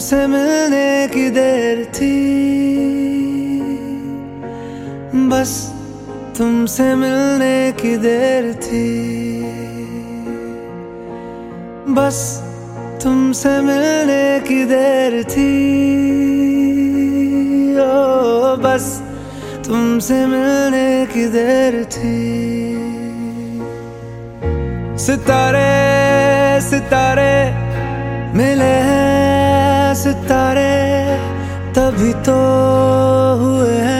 तुमसे मिलने की देर थी, बस तुमसे मिलने की देर थी, बस तुमसे मिलने की देर थी, ओ बस तुमसे मिलने की देर थी। सितारे सितारे मिले हैं, सितारे तभी तो हुए हैं